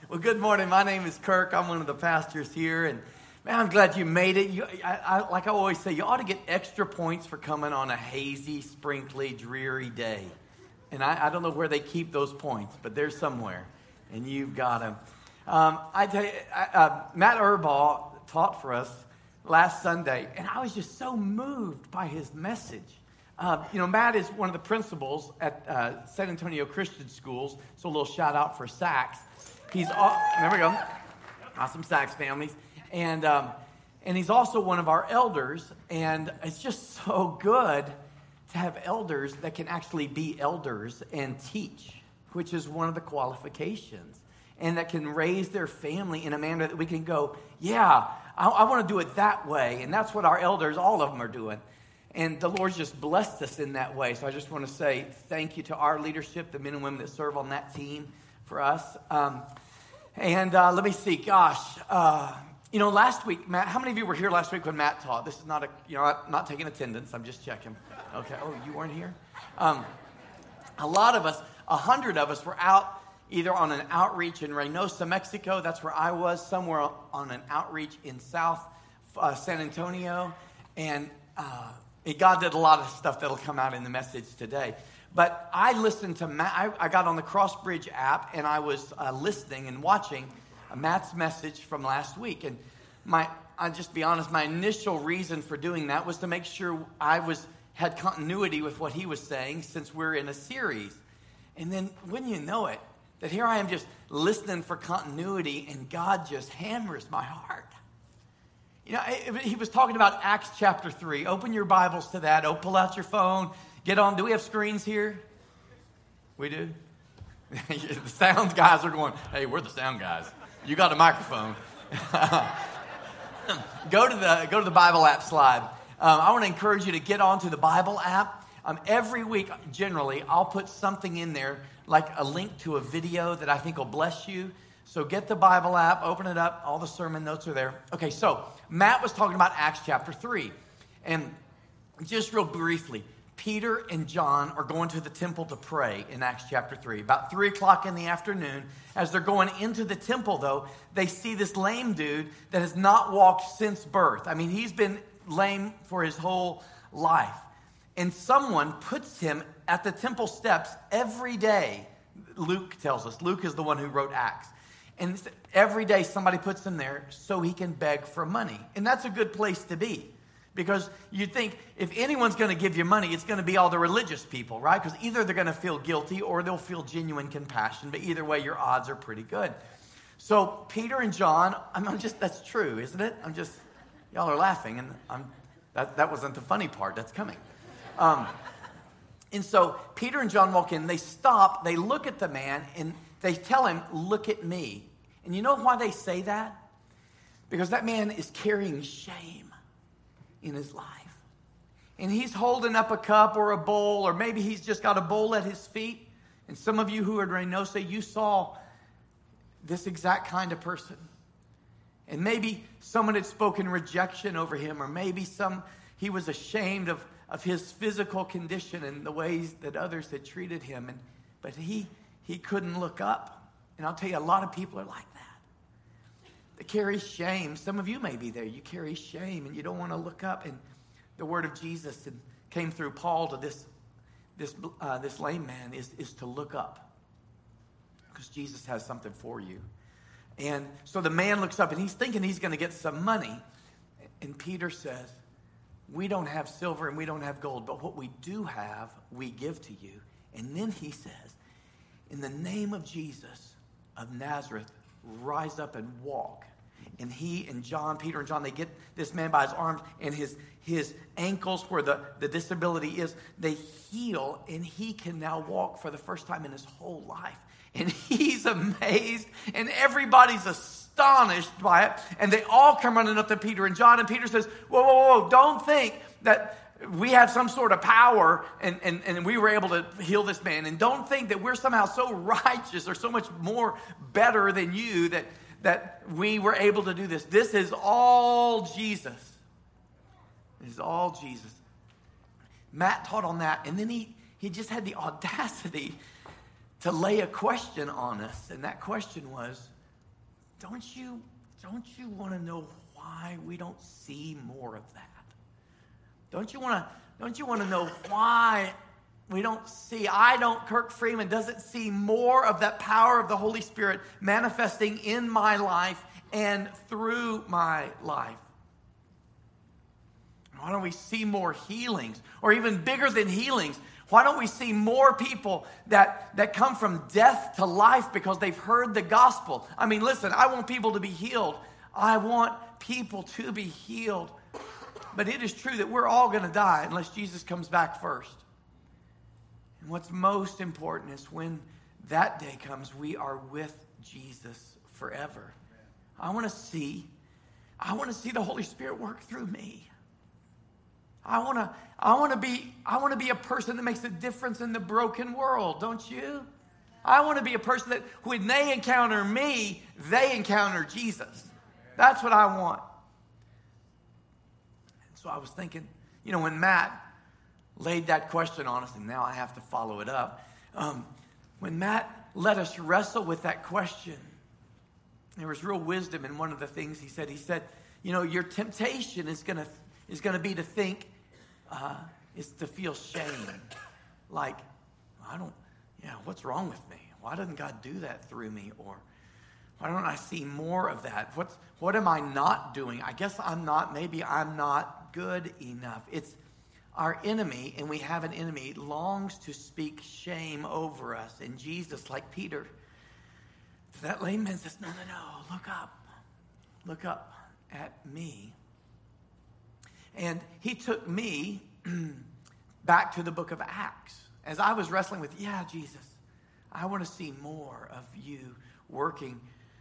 Well, good morning. My name is Kirk. I'm one of the pastors here, and man, I'm glad you made it. Like I always say, you ought to get extra points for coming on a hazy, sprinkly, dreary day. And I don't know where they keep those points, but they're somewhere, and you've got them. I tell you, Matt Erbaugh taught for us last Sunday, and I was just so moved by his message. Matt is one of the principals at San Antonio Christian Schools, so a little shout out for Sachs. There we go, awesome Sachs families, and he's also one of our elders, and it's just so good to have elders that can actually be elders and teach, which is one of the qualifications, and that can raise their family in a manner that we can go, yeah, I want to do it that way, and that's what our elders, all of them, are doing. And the Lord's just blessed us in that way. So I just want to say thank you to our leadership, the men and women that serve on that team for us. Let me see. Last week, Matt, how many of you were here last week when Matt taught? This is not I'm not taking attendance. I'm just checking. Okay. Oh, you weren't here? A lot of us, 100 of us, were out either on an outreach in Reynosa, Mexico. That's where I was. Somewhere on an outreach in South San Antonio. And God did a lot of stuff that'll come out in the message today. But I listened to Matt. I got on the Crossbridge app, and I was listening and watching Matt's message from last week. And I'll just be honest, my initial reason for doing that was to make sure I had continuity with what he was saying, since we're in a series. And then, wouldn't you know it, that here I am just listening for continuity, and God just hammers my heart. He was talking about Acts chapter 3. Open your Bibles to that. Pull out your phone. Get on. Do we have screens here? We do? The sound guys are going, hey, we're the sound guys. You got a microphone. Go to the Bible app slide. I want to encourage you to get onto the Bible app. Every week, generally, I'll put something in there, like a link to a video that I think will bless you. So get the Bible app, open it up. All the sermon notes are there. Okay, so Matt was talking about Acts chapter 3. And just real briefly, Peter and John are going to the temple to pray in Acts chapter 3. About 3 o'clock in the afternoon, as they're going into the temple, though, they see this lame dude that has not walked since birth. I mean, he's been lame for his whole life. And someone puts him at the temple steps every day. Luke tells us. Luke is the one who wrote Acts. And every day somebody puts him there so he can beg for money. And that's a good place to be. Because you think if anyone's going to give you money, it's going to be all the religious people, right? Because either they're going to feel guilty or they'll feel genuine compassion. But either way, your odds are pretty good. So Peter and John, that's true, isn't it? Y'all are laughing. And that wasn't the funny part. That's coming. And so Peter and John walk in. They stop. They look at the man and they tell him, look at me. And you know why they say that? Because that man is carrying shame in his life. And he's holding up a cup or a bowl, or maybe he's just got a bowl at his feet. And some of you who are in Reynosa, you saw this exact kind of person. And maybe someone had spoken rejection over him, or maybe he was ashamed of his physical condition and the ways that others had treated him. But he couldn't look up. And I'll tell you, a lot of people are like that. They carry shame. Some of you may be there. You carry shame and you don't want to look up. And the word of Jesus came through Paul to this lame man is to look up. Because Jesus has something for you. And so the man looks up and he's thinking he's going to get some money. And Peter says, we don't have silver and we don't have gold, but what we do have, we give to you. And then he says, in the name of Jesus of Nazareth, rise up and walk. And he and John, Peter and John, they get this man by his arms and his ankles where the disability is, they heal, and he can now walk for the first time in his whole life. And he's amazed, and everybody's astonished by it. And they all come running up to Peter and John, and Peter says, whoa, don't think that we have some sort of power and we were able to heal this man. And don't think that we're somehow so righteous or so much more better than you that we were able to do this. This is all Jesus. It is all Jesus. Matt taught on that, and then he just had the audacity to lay a question on us. And that question was, don't you want to know why we don't see more of that? Don't you want to know why we don't see, Kirk Freeman doesn't see more of that power of the Holy Spirit manifesting in my life and through my life? Why don't we see more healings? Or even bigger than healings, why don't we see more people that come from death to life because they've heard the gospel? I mean, listen, I want people to be healed. I want people to be healed. But it is true that we're all going to die unless Jesus comes back first. And what's most important is when that day comes, we are with Jesus forever. I want to see the Holy Spirit work through me. I want to be a person that makes a difference in the broken world, don't you? I want to be a person that when they encounter me, they encounter Jesus. That's what I want. And so I was thinking, when Matt laid that question on us, and now I have to follow it up. When Matt let us wrestle with that question, there was real wisdom in one of the things he said. He said, your temptation is going to be to think, is to feel shame. Like, what's wrong with me? Why doesn't God do that through me? Or why don't I see more of that? What am I not doing? I guess maybe I'm not good enough. It's our enemy, and we have an enemy, longs to speak shame over us. And Jesus, like Peter, to that lame man says, no, look up at me. And he took me back to the book of Acts. As I was wrestling with, Jesus, I want to see more of you working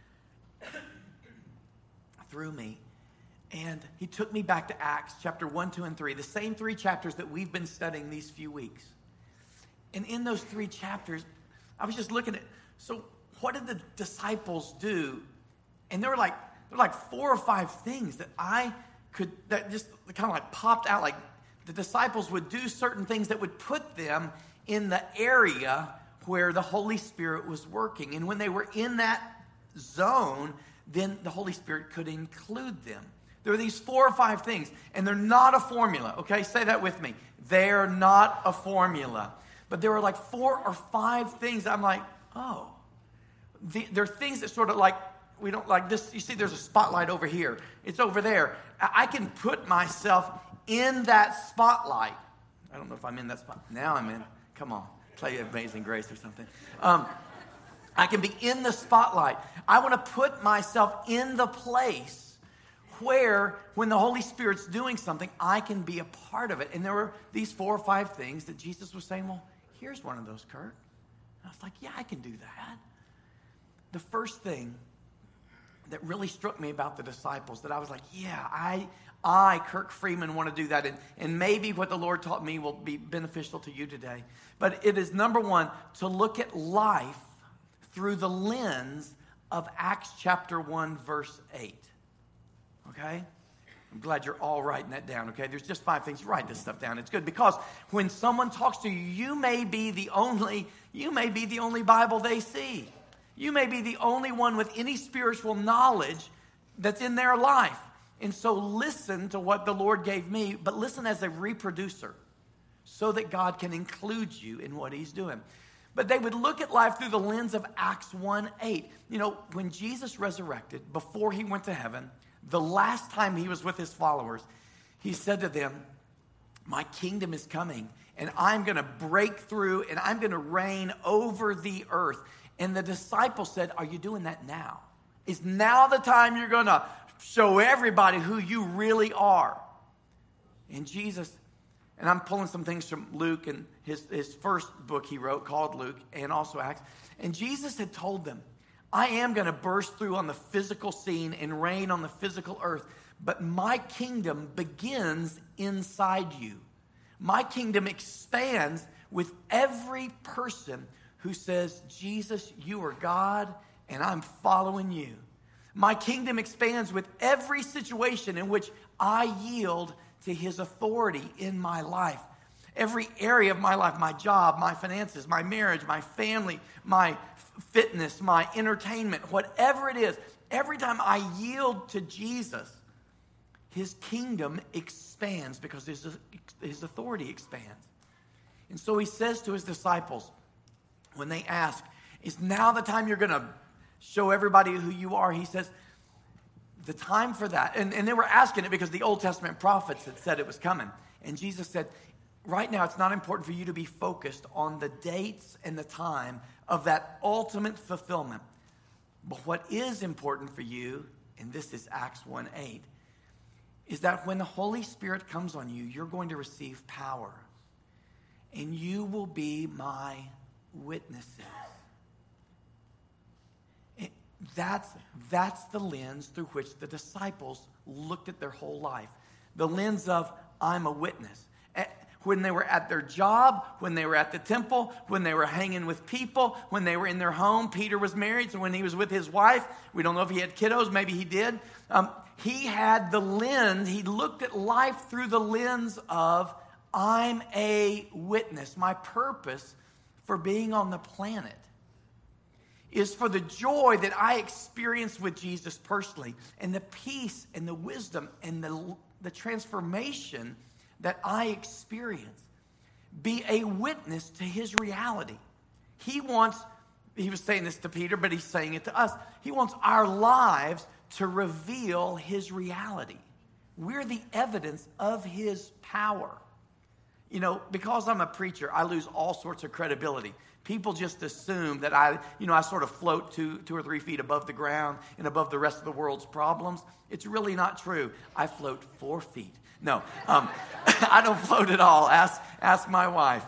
through me. And he took me back to Acts chapter 1, 2, and 3, the same 3 chapters that we've been studying these few weeks. And in those 3 chapters, I was just looking at, so what did the disciples do? And there were like 4 or 5 things that just kind of like popped out. Like the disciples would do certain things that would put them in the area where the Holy Spirit was working. And when they were in that zone, then the Holy Spirit could include them. There are these 4 or 5 things, and they're not a formula, okay? Say that with me. They're not a formula. But there were like 4 or 5 things I'm like, oh. There are things that sort of like, we don't like this. You see, there's a spotlight over here. It's over there. I can put myself in that spotlight. I don't know if I'm in that spot. Now I'm in. Come on. Play Amazing Grace or something. I can be in the spotlight. I want to put myself in the place where, when the Holy Spirit's doing something, I can be a part of it. And there were these 4 or 5 things that Jesus was saying, well, here's one of those, Kurt. And I was like, yeah, I can do that. The first thing that really struck me about the disciples, that I was like, yeah, I Kirk Freeman, want to do that. And maybe what the Lord taught me will be beneficial to you today. But it is, number 1, to look at life through the lens of Acts chapter 1, verse 8. Okay? I'm glad you're all writing that down, okay? There's just 5 things. Write this stuff down. It's good because when someone talks to you, you may be the only Bible they see. You may be the only one with any spiritual knowledge that's in their life. And so listen to what the Lord gave me, but listen as a reproducer so that God can include you in what he's doing. But they would look at life through the lens of Acts 1:8. When Jesus resurrected, before he went to heaven, the last time he was with his followers, he said to them, my kingdom is coming, and I'm going to break through, and I'm going to reign over the earth. And the disciples said, are you doing that now? Is now the time you're going to show everybody who you really are? And Jesus, and I'm pulling some things from Luke and his first book he wrote called Luke, and also Acts. And Jesus had told them, I am going to burst through on the physical scene and reign on the physical earth, but my kingdom begins inside you. My kingdom expands with every person who says, Jesus, you are God, and I'm following you. My kingdom expands with every situation in which I yield to his authority in my life. Every area of my life, my job, my finances, my marriage, my family, my fitness, my entertainment, whatever it is, every time I yield to Jesus, his kingdom expands because his authority expands. And so he says to his disciples, when they ask, is now the time you're going to show everybody who you are? He says, the time for that. And they were asking it because the Old Testament prophets had said it was coming. And Jesus said, right now it's not important for you to be focused on the dates and the time of that ultimate fulfillment. But what is important for you, and this is Acts 1:8, is that when the Holy Spirit comes on you, you're going to receive power. And you will be my witnesses. That's the lens through which the disciples looked at their whole life. The lens of, I'm a witness. When they were at their job, when they were at the temple, when they were hanging with people, when they were in their home. Peter was married, so when he was with his wife, we don't know if he had kiddos, maybe he did. He had the lens, he looked at life through the lens of, I'm a witness. My purpose for being on the planet is for the joy that I experienced with Jesus personally, and the peace and the wisdom and the transformation that I experience. Be a witness to his reality. He was saying this to Peter, but he's saying it to us. He wants our lives to reveal his reality. We're the evidence of his power. You know, because I'm a preacher, I lose all sorts of credibility. People just assume that I sort of float 2 or 3 feet above the ground and above the rest of the world's problems. It's really not true. I float 4 feet. No, I don't float at all. Ask my wife.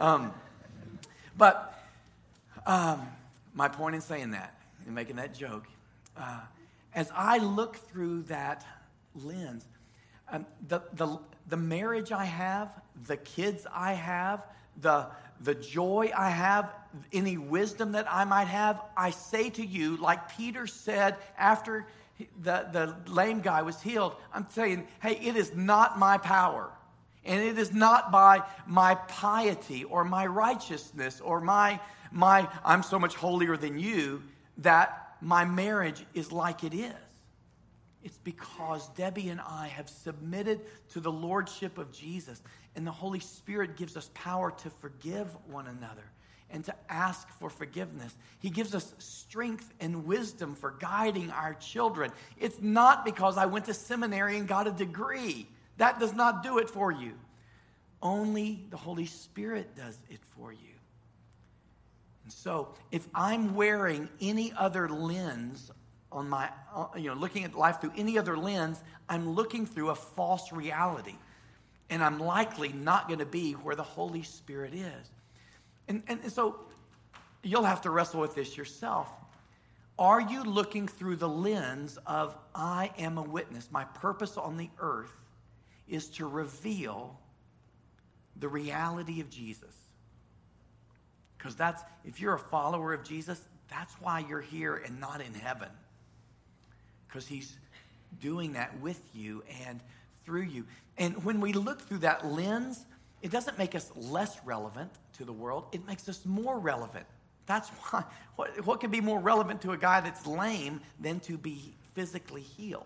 But my point in saying that and making that joke, as I look through that lens, the marriage I have, the kids I have, the joy I have, any wisdom that I might have, I say to you, like Peter said after the lame guy was healed, I'm saying, hey, it is not my power. And it is not by my piety or my righteousness or my I'm so much holier than you that my marriage is like it is. It's because Debbie and I have submitted to the lordship of Jesus, and the Holy Spirit gives us power to forgive one another and to ask for forgiveness. He gives us strength and wisdom for guiding our children. It's not because I went to seminary and got a degree. That does not do it for you. Only the Holy Spirit does it for you. And so, if I'm wearing any other lens on my, looking at life through any other lens, I'm looking through a false reality. And I'm likely not going to be where the Holy Spirit is. And so you'll have to wrestle with this yourself. Are you looking through the lens of, I am a witness? My purpose on the earth is to reveal the reality of Jesus. Because if you're a follower of Jesus, that's why you're here and not in heaven. Because he's doing that with you and through you. And when we look through that lens, it doesn't make us less relevant to the world. It makes us more relevant. That's why. What could be more relevant to a guy that's lame than to be physically healed?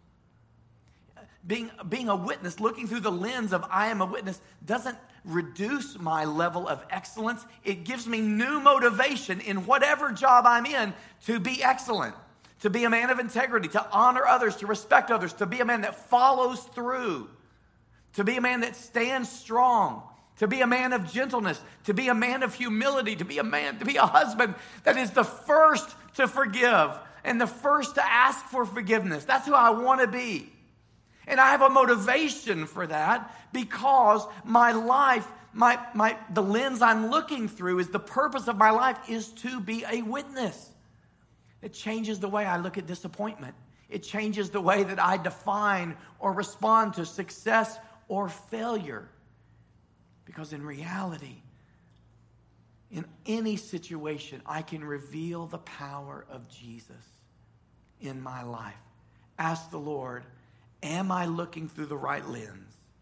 Being a witness, looking through the lens of I am a witness, doesn't reduce my level of excellence. It gives me new motivation in whatever job I'm in to be excellent, to be a man of integrity, to honor others, to respect others, to be a man that follows through, to be a man that stands strong, to be a man of gentleness, to be a man of humility, to be a husband that is the first to forgive and the first to ask for forgiveness. That's who I want to be. And I have a motivation for that because my life, the lens I'm looking through is the purpose of my life is to be a witness. It changes the way I look at disappointment. It changes the way that I define or respond to success or failure. Because in reality, in any situation, I can reveal the power of Jesus in my life. Ask the Lord, am I looking through the right lens?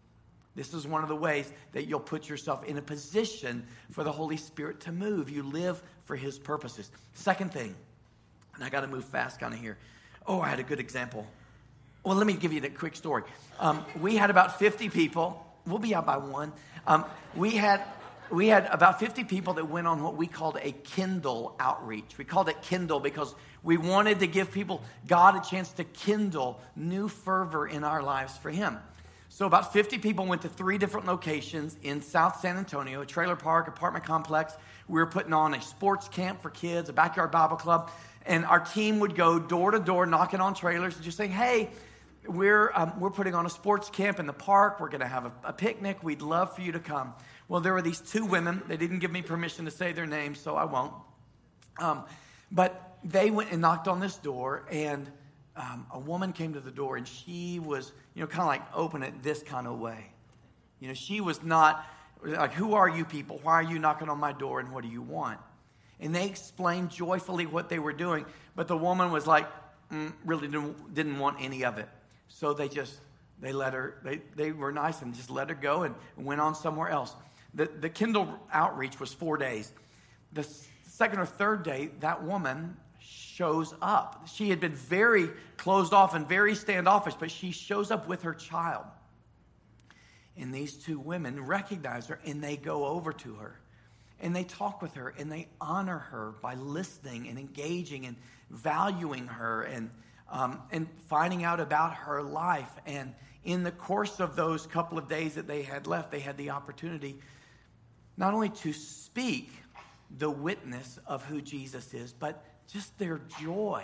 This is one of the ways that you'll put yourself in a position for the Holy Spirit to move. You live for his purposes. Second thing, and I got to move fast kind of here. Oh, I had a good example. Well, let me give you the quick story. We had about 50 people. We'll be out by 1. We had about 50 people that went on what we called a Kindle outreach. We called it Kindle because we wanted to give God a chance to kindle new fervor in our lives for him. So about 50 people went to 3 different locations in South San Antonio, a trailer park, apartment complex. We were putting on a sports camp for kids, a backyard Bible club. And our team would go door to door, knocking on trailers and just saying, hey, we're putting on a sports camp in the park. We're going to have a picnic. We'd love for you to come. Well, there were these 2 women. They didn't give me permission to say their names, so I won't. But they went and knocked on this door, and a woman came to the door, and she was, kind of like open it this kind of way. She was not like, who are you people? Why are you knocking on my door, and what do you want? And they explained joyfully what they were doing, but the woman was like, really didn't want any of it. So they let her, they were nice and just let her go and went on somewhere else. The Kindle outreach was 4 days. The second or third day, that woman shows up. She had been very closed off and very standoffish, but she shows up with her child. And these 2 women recognize her, and they go over to her. And they talk with her, and they honor her by listening and engaging and valuing her and finding out about her life. And in the course of those couple of days that they had left, they had the opportunity not only to speak the witness of who Jesus is, but just their joy,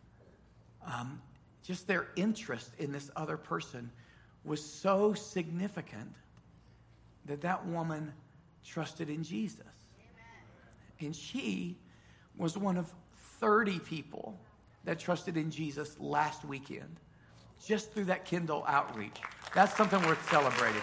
just their interest in this other person was so significant that woman trusted in Jesus. And she was one of 30 people that trusted in Jesus last weekend, just through that Kindle outreach. That's something worth celebrating.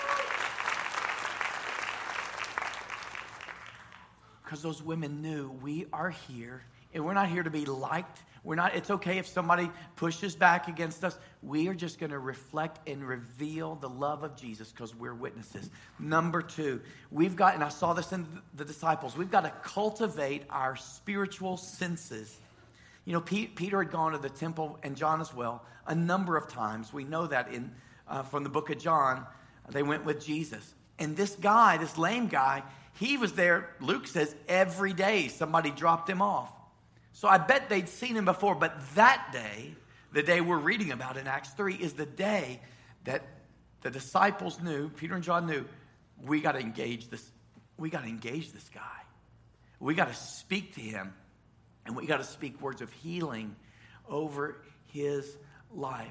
Because those women knew we are here, and we're not here to be liked. It's okay if somebody pushes back against us. We are just going to reflect and reveal the love of Jesus because we're witnesses. Number 2, and I saw this in the disciples, we've got to cultivate our spiritual senses. Peter had gone to the temple, and John as well, a number of times. We know that from the book of John, they went with Jesus. And this guy, this lame guy, he was there, Luke says, every day somebody dropped him off. So I bet they'd seen him before, but that day, the day we're reading about in Acts 3, is the day that the disciples knew, Peter and John knew, we got to engage this. We got to engage this guy. We got to speak to him, and we got to speak words of healing over his life.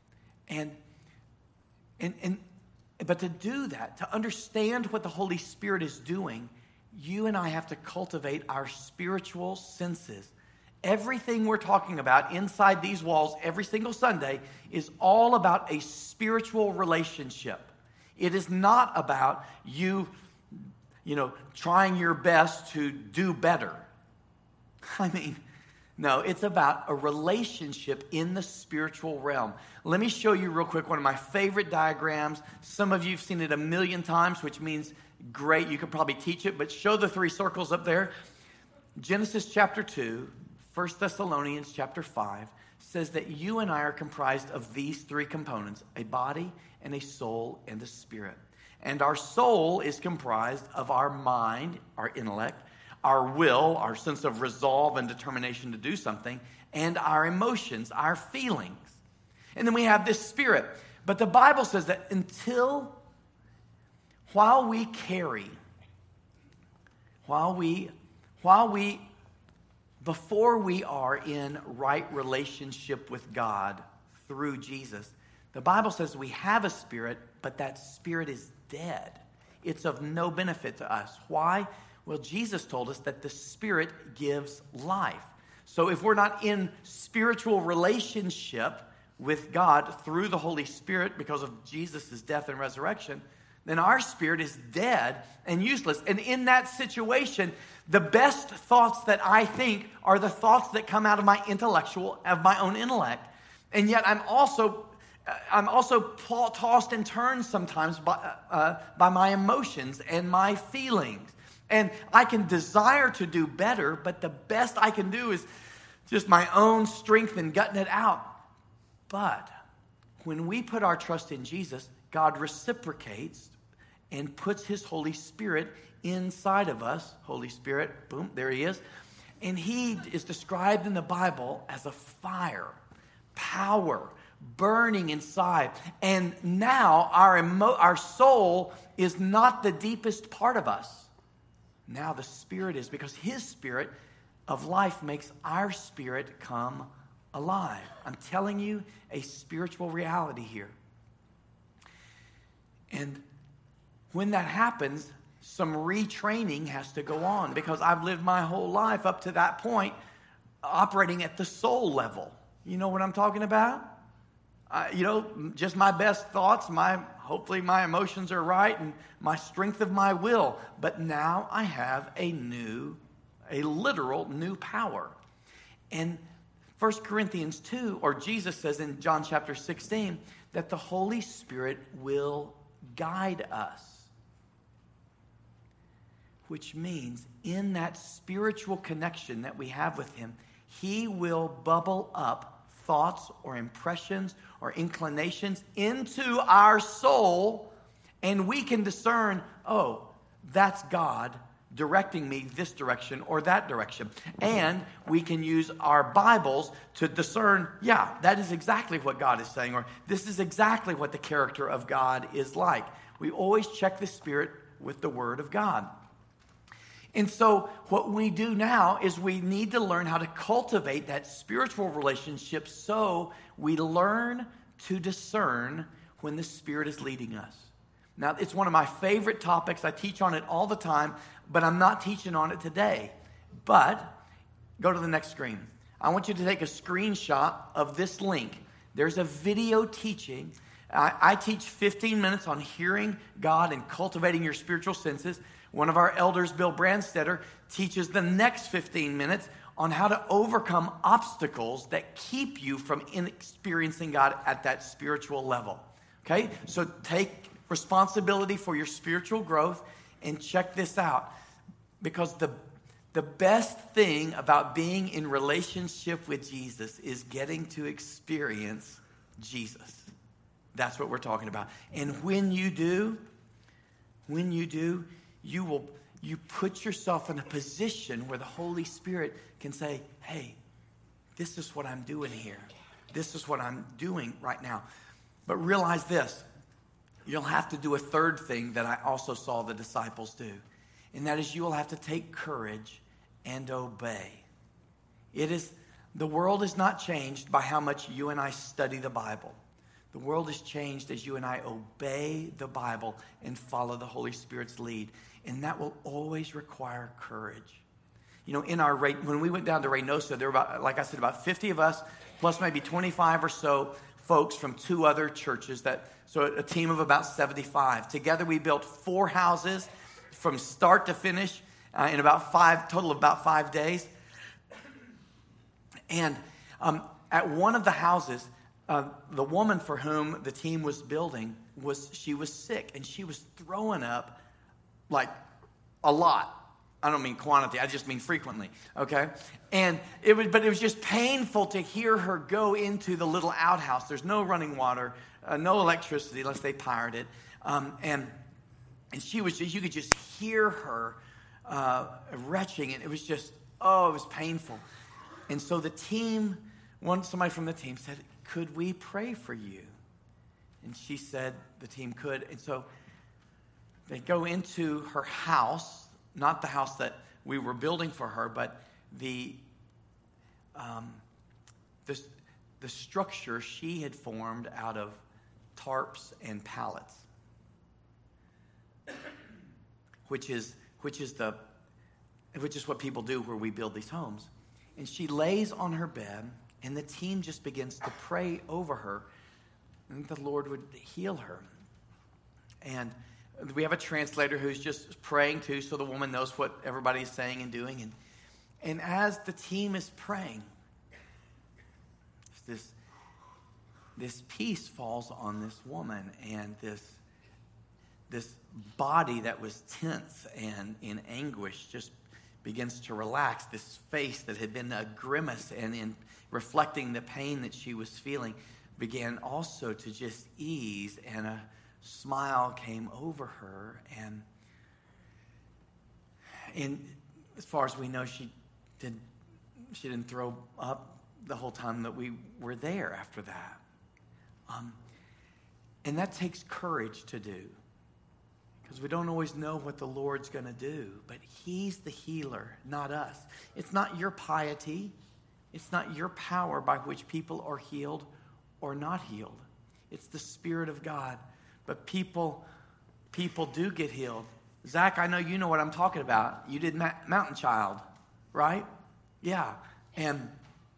But to do that, to understand what the Holy Spirit is doing, you and I have to cultivate our spiritual senses. Everything we're talking about inside these walls every single Sunday is all about a spiritual relationship. It is not about you trying your best to do better. No, it's about a relationship in the spiritual realm. Let me show you real quick one of my favorite diagrams. Some of you have seen it a million times, which means great. You could probably teach it, but show the 3 circles up there. Genesis chapter 2, 1 Thessalonians chapter 5 says that you and I are comprised of these 3 components, a body and a soul and a spirit. And our soul is comprised of our mind, our intellect, our will, our sense of resolve and determination to do something, and our emotions, our feelings. And then we have this spirit. But the Bible says that before we are in right relationship with God through Jesus, the Bible says we have a spirit, but that spirit is dead. It's of no benefit to us. Why? Well, Jesus told us that the Spirit gives life. So if we're not in spiritual relationship with God through the Holy Spirit because of Jesus' death and resurrection, then our spirit is dead and useless. And in that situation, the best thoughts that I think are the thoughts that come out of my own intellect. And yet I'm also I'm also tossed and turned sometimes by my emotions and my feelings. And I can desire to do better, but the best I can do is just my own strength and gutting it out. But when we put our trust in Jesus, God reciprocates and puts his Holy Spirit inside of us. Holy Spirit, boom, there he is. And he is described in the Bible as a fire, power, burning inside. And now our soul is not the deepest part of us. Now the Spirit is, because his Spirit of life makes our spirit come alive. I'm telling you a spiritual reality here. And when that happens, some retraining has to go on, because I've lived my whole life up to that point operating at the soul level. You know what I'm talking about? Just my best thoughts, hopefully my emotions are right, and my strength of my will. But now I have a literal new power. And 1 Corinthians 2, or Jesus says in John chapter 16, that the Holy Spirit will guide us. Which means in that spiritual connection that we have with him, he will bubble up thoughts or impressions or inclinations into our soul, and we can discern, oh, that's God directing me this direction or that direction. And we can use our Bibles to discern, yeah, that is exactly what God is saying, or this is exactly what the character of God is like. We always check the Spirit with the Word of God. And so what we do now is we need to learn how to cultivate that spiritual relationship, so we learn to discern when the Spirit is leading us. Now, it's one of my favorite topics. I teach on it all the time, but I'm not teaching on it today. But go to the next screen. I want you to take a screenshot of this link. There's a video teaching. I teach 15 minutes on hearing God and cultivating your spiritual senses. One of our elders, Bill Brandstetter, teaches the next 15 minutes on how to overcome obstacles that keep you from experiencing God at that spiritual level. Okay? So take responsibility for your spiritual growth and check this out. Because the best thing about being in relationship with Jesus is getting to experience Jesus. That's what we're talking about. And when you do, you put yourself in a position where the Holy Spirit can say, hey, this is what I'm doing here. This is what I'm doing right now. But realize this, you'll have to do a third thing that I also saw the disciples do. And that is, you will have to take courage and obey. The world is not changed by how much you and I study the Bible. The world is changed as you and I obey the Bible and follow the Holy Spirit's lead. And that will always require courage. You know, when we went down to Reynosa, there were about 50 of us, plus maybe 25 or so folks from 2 other churches, so a team of about 75. Together we built 4 houses from start to finish in total of about 5 days. And at one of the houses, the woman for whom the team was building, she was sick, and she was throwing up like a lot. I don't mean quantity, I just mean frequently, okay? And it was just painful to hear her go into the little outhouse. There's no running water, no electricity unless they powered it. And you could just hear her retching, and it was just, it was painful. And so somebody from the team said, could we pray for you? And she said the team could. And so they go into her house, not the house that we were building for her, but the structure she had formed out of tarps and pallets, which is what people do where we build these homes. And she lays on her bed, and the team just begins to pray over her, and the Lord would heal her. And we have a translator who's just praying too, so the woman knows what everybody's saying and doing. And as the team is praying, this peace falls on this woman, and this body that was tense and in anguish just begins to relax. This face that had been a grimace and in reflecting the pain that she was feeling began also to just ease, and a smile came over her. And as far as we know, she didn't throw up the whole time that we were there after that. And that takes courage to do, because we don't always know what the Lord's going to do, but He's the healer, not us. It's not your piety. It's not your power by which people are healed or not healed. It's the Spirit of God. But people do get healed. Zach, I know you know what I'm talking about. You did Mountain Child, right? Yeah. And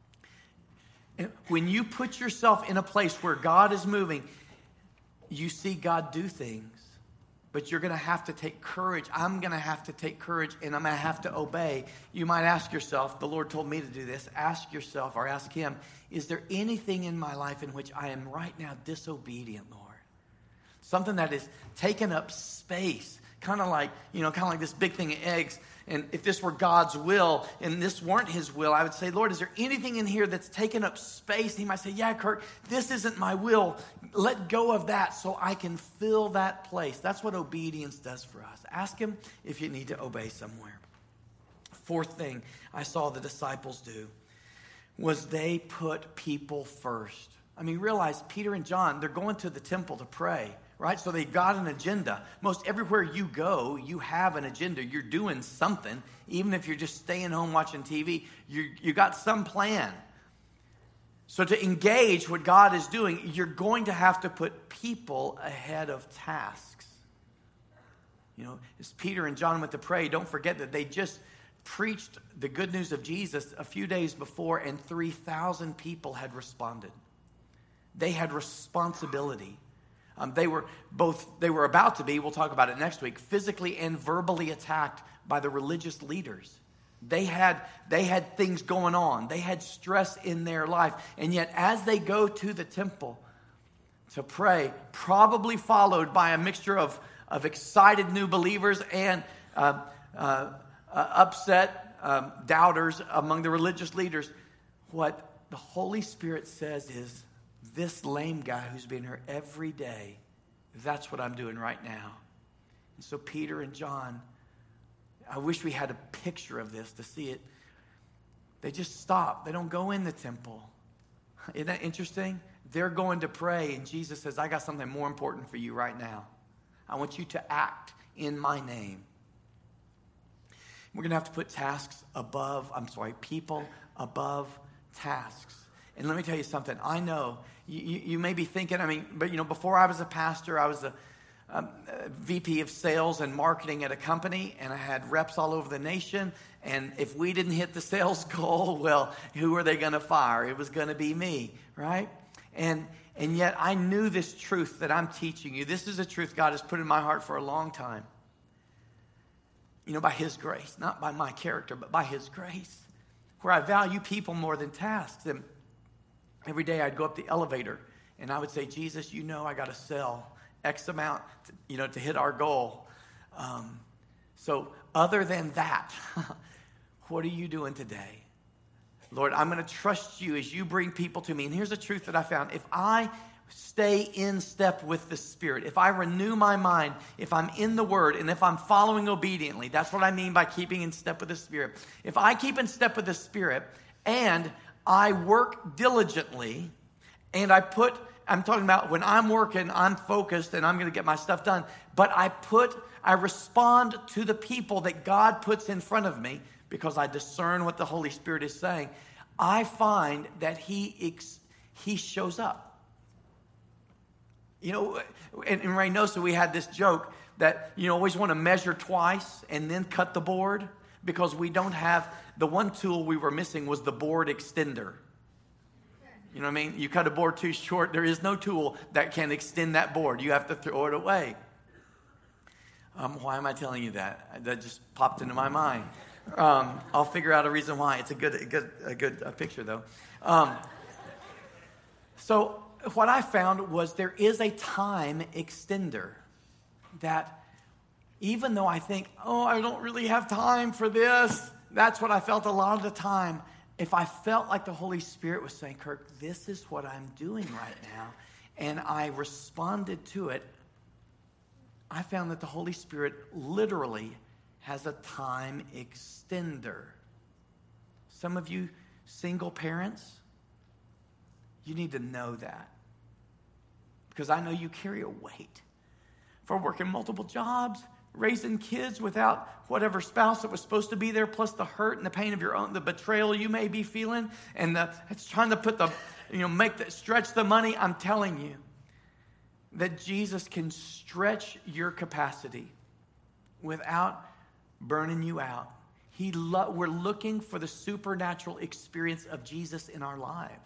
when you put yourself in a place where God is moving, you see God do things. But you're going to have to take courage. I'm going to have to take courage, and I'm going to have to obey. You might ask yourself, the Lord told me to do this. Ask yourself, or ask Him, is there anything in my life in which I am right now disobedient, Lord? Something that is taking up space, kind of like this big thing of eggs. And if this were God's will and this weren't His will, I would say, Lord, is there anything in here that's taking up space? He might say, yeah, Kirk, this isn't my will. Let go of that so I can fill that place. That's what obedience does for us. Ask Him if you need to obey somewhere. Fourth thing I saw the disciples do was they put people first. I mean, realize Peter and John, they're going to the temple to pray. Right? So they got an agenda. Most everywhere you go, you have an agenda. You're doing something. Even if you're just staying home watching TV, you got some plan. So to engage what God is doing, you're going to have to put people ahead of tasks. As Peter and John went to pray, don't forget that they just preached the good news of Jesus a few days before, and 3,000 people had responded. They had responsibility. They were about to be, we'll talk about it next week, physically and verbally attacked by the religious leaders. They had things going on. They had stress in their life. And yet as they go to the temple to pray, probably followed by a mixture of excited new believers and upset doubters among the religious leaders, what the Holy Spirit says is, this lame guy who's been here every day, that's what I'm doing right now. And so Peter and John, I wish we had a picture of this to see it. They just stop. They don't go in the temple. Isn't that interesting? They're going to pray, and Jesus says, I got something more important for you right now. I want you to act in my name. We're going to have to put people above tasks. And let me tell you something. I know you may be thinking, but before I was a pastor, I was a VP of sales and marketing at a company, and I had reps all over the nation. And if we didn't hit the sales goal, well, who are they going to fire? It was going to be me, right? And yet I knew this truth that I'm teaching you. This is a truth God has put in my heart for a long time. By His grace, not by my character, but by His grace, where I value people more than tasks. And every day I'd go up the elevator and I would say, Jesus, I got to sell X amount, to hit our goal. So other than that, what are you doing today? Lord, I'm going to trust you as you bring people to me. And here's a truth that I found. If I stay in step with the Spirit, if I renew my mind, if I'm in the Word, and if I'm following obediently, that's what I mean by keeping in step with the Spirit. If I keep in step with the Spirit and I work diligently, and I'm talking about when I'm working, I'm focused and I'm going to get my stuff done, but I respond to the people that God puts in front of me because I discern what the Holy Spirit is saying. I find that He shows up. In Reynosa, we had this joke that always want to measure twice and then cut the board, because we don't have, the one tool we were missing was the board extender. You know what I mean? You cut a board too short, there is no tool that can extend that board. You have to throw it away. Why am I telling you that? That just popped into my mind. I'll figure out a reason why. It's a good picture, though. So what I found was there is a time extender that even though I think, I don't really have time for this, that's what I felt a lot of the time. If I felt like the Holy Spirit was saying, Kirk, this is what I'm doing right now, and I responded to it, I found that the Holy Spirit literally has a time extender. Some of you single parents, you need to know that. Because I know you carry a weight for working multiple jobs, raising kids without whatever spouse that was supposed to be there, plus the hurt and the pain of your own, the betrayal you may be feeling, and it's trying to put stretch the money. I'm telling you that Jesus can stretch your capacity without burning you out. We're looking for the supernatural experience of Jesus in our lives.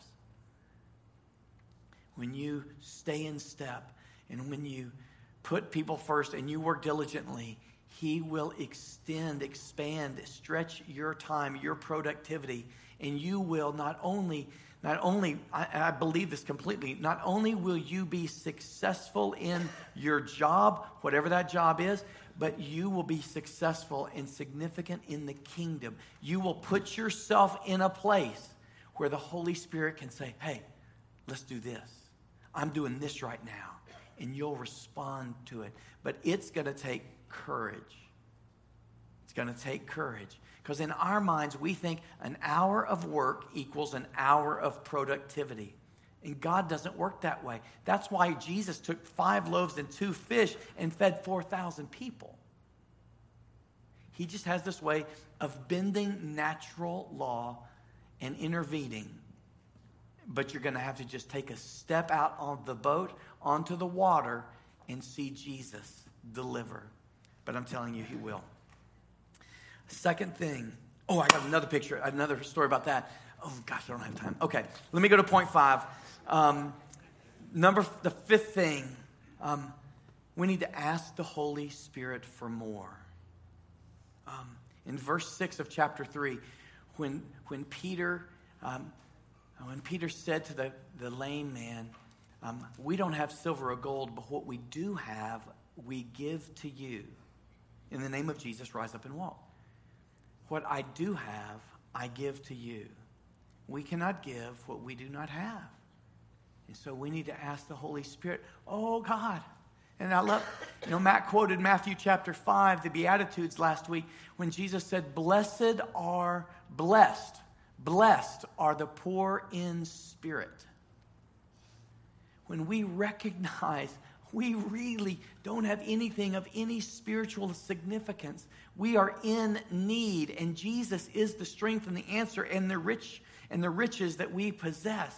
When you stay in step and when you put people first and you work diligently, he will extend, expand, stretch your time, your productivity, and you will not only, I believe this completely, not only will you be successful in your job, whatever that job is, but you will be successful and significant in the kingdom. You will put yourself in a place where the Holy Spirit can say, hey, let's do this. I'm doing this right now. And you'll respond to it. But it's going to take courage. It's going to take courage. Because in our minds, we think an hour of work equals an hour of productivity. And God doesn't work that way. That's why Jesus took 5 loaves and 2 fish and fed 4,000 people. He just has this way of bending natural law and intervening. But you're going to have to just take a step out on the boat, onto the water, and see Jesus deliver. But I'm telling you, he will. Second thing. Oh, I got another picture, another story about that. Oh, gosh, I don't have time. Okay, let me go to point 5. The fifth thing, we need to ask the Holy Spirit for more. In verse 6 of chapter 3, when Peter said to the lame man, we don't have silver or gold, but what we do have, we give to you. In the name of Jesus, rise up and walk. What I do have, I give to you. We cannot give what we do not have. And so we need to ask the Holy Spirit, oh God. And I love, Matt quoted Matthew chapter 5, the Beatitudes last week, when Jesus said, blessed are the poor in spirit. When we recognize we really don't have anything of any spiritual significance, we are in need, and Jesus is the strength and the answer and the riches that we possess.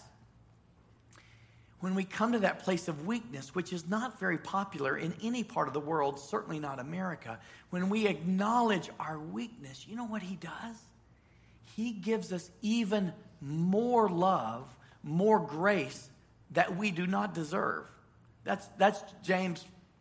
When we come to that place of weakness, which is not very popular in any part of the world, certainly not America, when we acknowledge our weakness, you know what he does? He gives us even more love, more grace that we do not deserve. That's James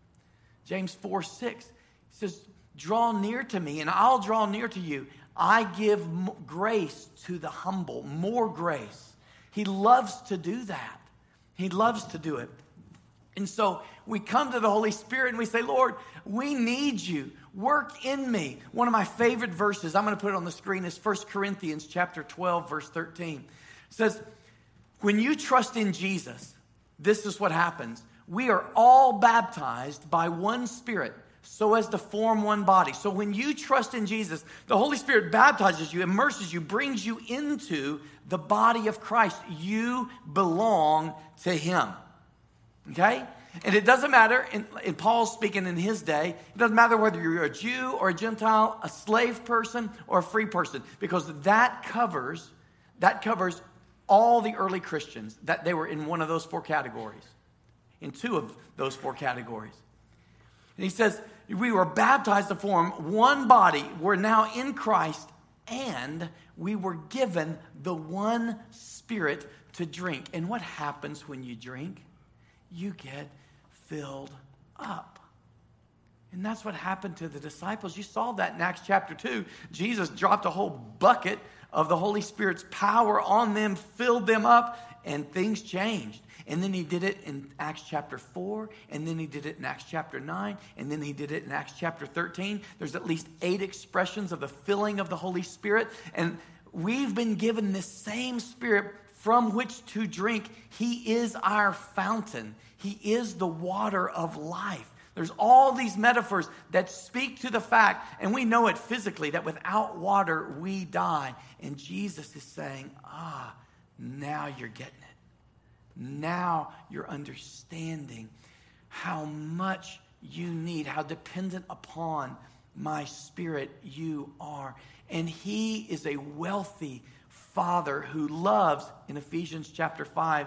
4:6. He says, draw near to me and I'll draw near to you. I give grace to the humble, more grace. He loves to do that. He loves to do it. And so we come to the Holy Spirit and we say, Lord, we need you. Work in me. One of my favorite verses, I'm going to put it on the screen, is 1 Corinthians chapter 12, verse 13. It says, when you trust in Jesus, this is what happens. We are all baptized by one Spirit so as to form one body. So when you trust in Jesus, the Holy Spirit baptizes you, immerses you, brings you into the body of Christ. You belong to him. Okay? And it doesn't matter, and Paul's speaking in his day, it doesn't matter whether you're a Jew or a Gentile, a slave person or a free person, because that covers all the early Christians, that they were in one of those 4 categories, in 2 of those 4 categories. And he says, we were baptized to form one body. We're now in Christ, and we were given the one Spirit to drink. And what happens when you drink? You get filled up. And that's what happened to the disciples. You saw that in Acts chapter 2. Jesus dropped a whole bucket of the Holy Spirit's power on them, filled them up, and things changed. And then he did it in Acts chapter 4, and then he did it in Acts chapter 9, and then he did it in Acts chapter 13. There's at least 8 expressions of the filling of the Holy Spirit. And we've been given this same Spirit from which to drink. He is our fountain. He is the water of life. There's all these metaphors that speak to the fact, and we know it physically, that without water we die. And Jesus is saying, now you're getting it. Now you're understanding how much you need, how dependent upon my Spirit you are. And he is a wealthy Father who loves, in Ephesians chapter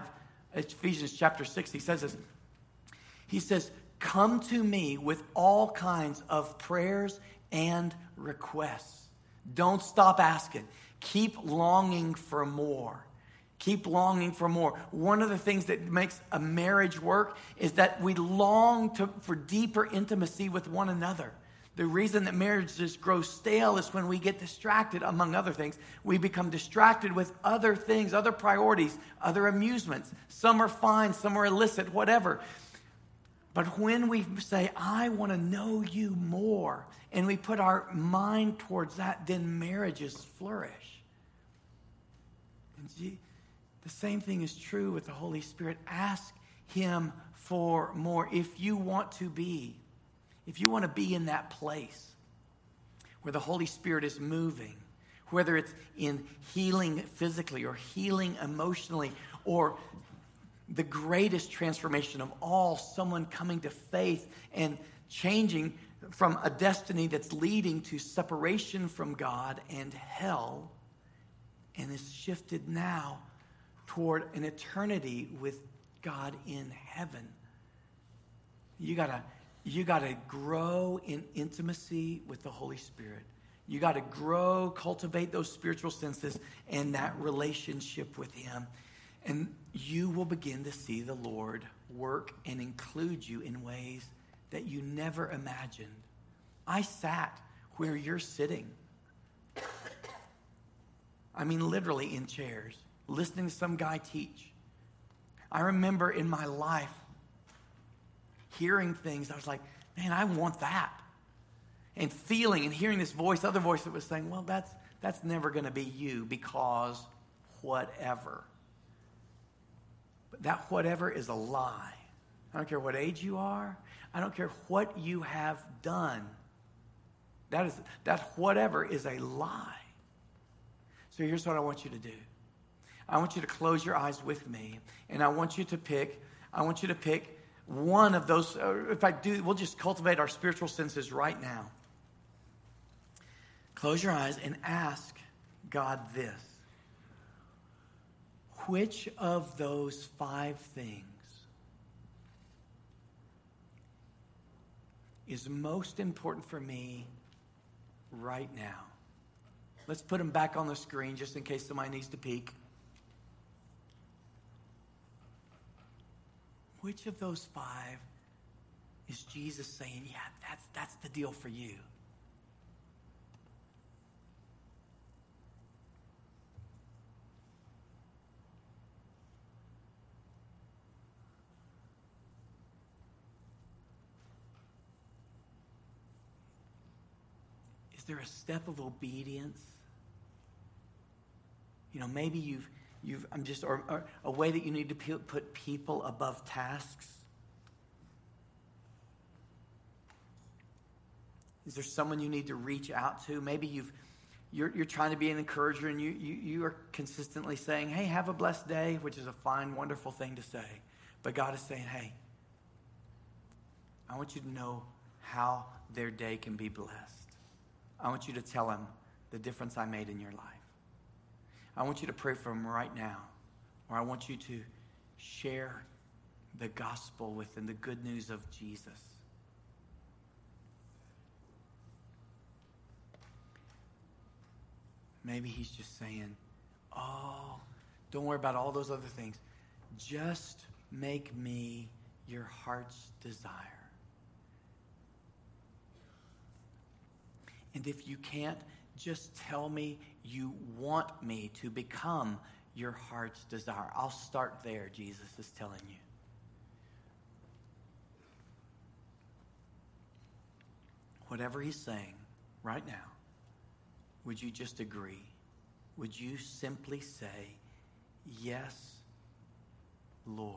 6, he says this. He says, come to me with all kinds of prayers and requests. Don't stop asking. Keep longing for more. Keep longing for more. One of the things that makes a marriage work is that we long for deeper intimacy with one another. The reason that marriages grow stale is when we get distracted, among other things. We become distracted with other things, other priorities, other amusements. Some are fine, some are illicit, whatever. But when we say, I want to know you more, and we put our mind towards that, then marriages flourish. And the same thing is true with the Holy Spirit. Ask him for more. If you want to be in that place where the Holy Spirit is moving, whether it's in healing physically or healing emotionally, or the greatest transformation of all, someone coming to faith and changing from a destiny that's leading to separation from God and hell, and is shifted now toward an eternity with God in heaven. You gotta grow in intimacy with the Holy Spirit. You gotta cultivate those spiritual senses and that relationship with him. And you will begin to see the Lord work and include you in ways that you never imagined. I sat where you're sitting. I mean, literally in chairs, listening to some guy teach. I remember in my life hearing things. I was like, man, I want that. And feeling and hearing this voice, other voice that was saying, well, that's never going to be you because whatever. But that whatever is a lie. I don't care what age you are. I don't care what you have done. That whatever is a lie. So here's what I want you to do. I want you to close your eyes with me, and I want you to pick one of those. If I do, we'll just cultivate our spiritual senses right now. Close your eyes and ask God this. Which of those 5 things is most important for me right now? Let's put them back on the screen just in case somebody needs to peek. Which of those 5 is Jesus saying, yeah, that's the deal for you? Is there a step of obedience? Maybe or a way that you need to put people above tasks. Is there someone you need to reach out to? Maybe you're trying to be an encourager, and you are consistently saying, hey, have a blessed day, which is a fine, wonderful thing to say. But God is saying, hey, I want you to know how their day can be blessed. I want you to tell them the difference I made in your life. I want you to pray for them right now, or I want you to share the gospel with them, the good news of Jesus. Maybe he's just saying, don't worry about all those other things. Just make me your heart's desire. And if you can't, just tell me you want me to become your heart's desire. I'll start there, Jesus is telling you. Whatever he's saying right now, would you just agree? Would you simply say, yes, Lord?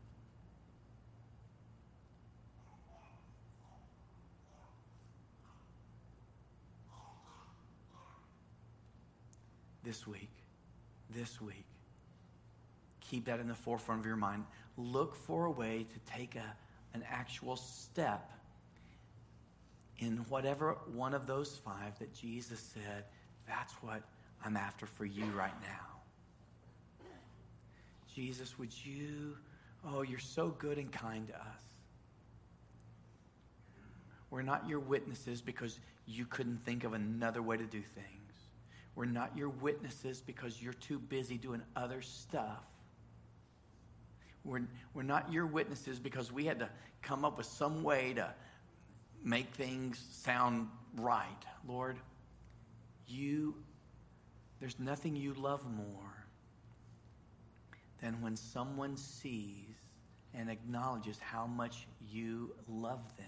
This week, keep that in the forefront of your mind. Look for a way to take an actual step in whatever one of those 5 that Jesus said, that's what I'm after for you right now. Jesus, would you, you're so good and kind to us. We're not your witnesses because you couldn't think of another way to do things. We're not your witnesses because you're too busy doing other stuff. We're not your witnesses because we had to come up with some way to make things sound right. Lord, there's nothing you love more than when someone sees and acknowledges how much you love them.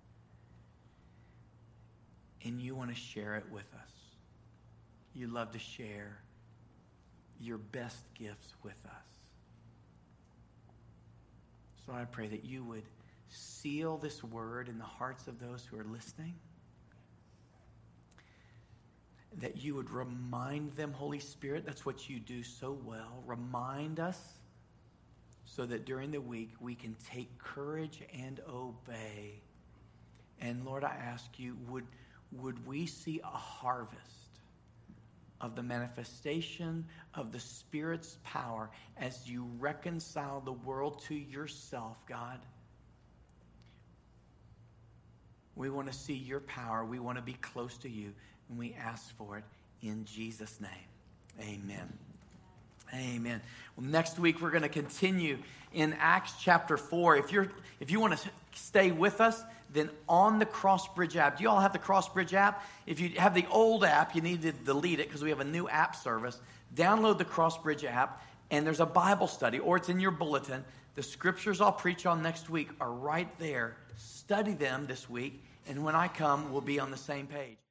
And you want to share it with us. You love to share your best gifts with us. So I pray that you would seal this word in the hearts of those who are listening. That you would remind them, Holy Spirit, that's what you do so well. Remind us so that during the week we can take courage and obey. And Lord, I ask you, would we see a harvest of the manifestation of the Spirit's power as you reconcile the world to yourself, God? We want to see your power. We want to be close to you. And we ask for it in Jesus' name. Amen. Amen. Well, next week we're going to continue in Acts chapter 4. If you want to stay with us, then on the Crossbridge app. Do you all have the Crossbridge app? If you have the old app, you need to delete it because we have a new app service. Download the Crossbridge app, and there's a Bible study, or it's in your bulletin. The scriptures I'll preach on next week are right there. Study them this week, and when I come, we'll be on the same page.